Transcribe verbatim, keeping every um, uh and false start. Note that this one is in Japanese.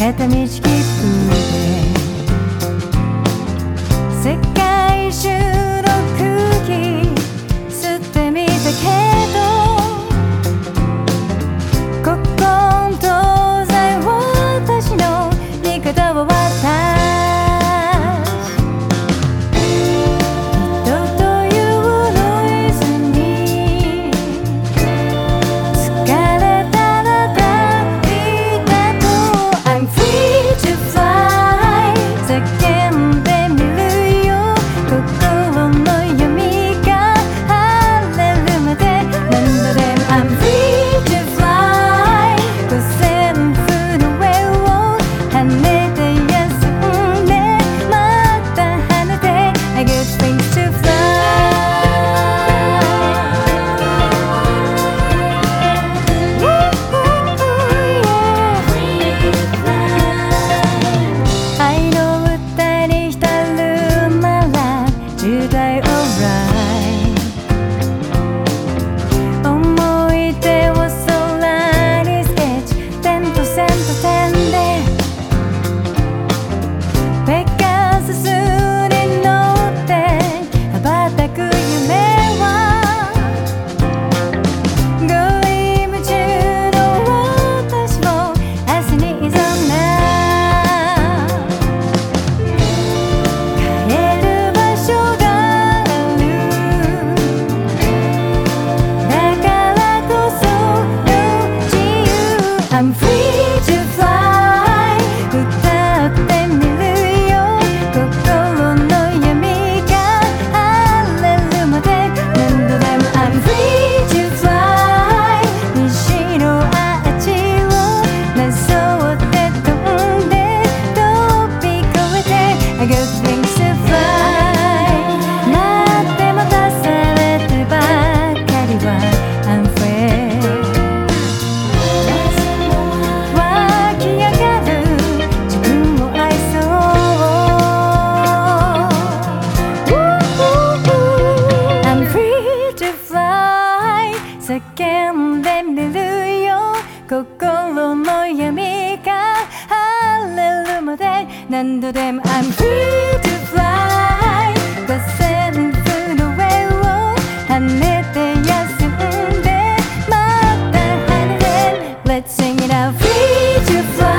片道切符で世界中の空気吸ってみたけど、ここ東西私の味方は私。I'm free to fly 歌ってみるよ心の闇が晴れるまで何度でも I'm free to fly 西のアーチをなぞって飛んで飛び越えて I got wings to fly 待って待たされてばかりは unfair叫んでみるよ心の闇が晴れるまで何度でも I'm free to fly 風に吹く上を跳ねて休んでまた跳ねて Let's sing it out free to fly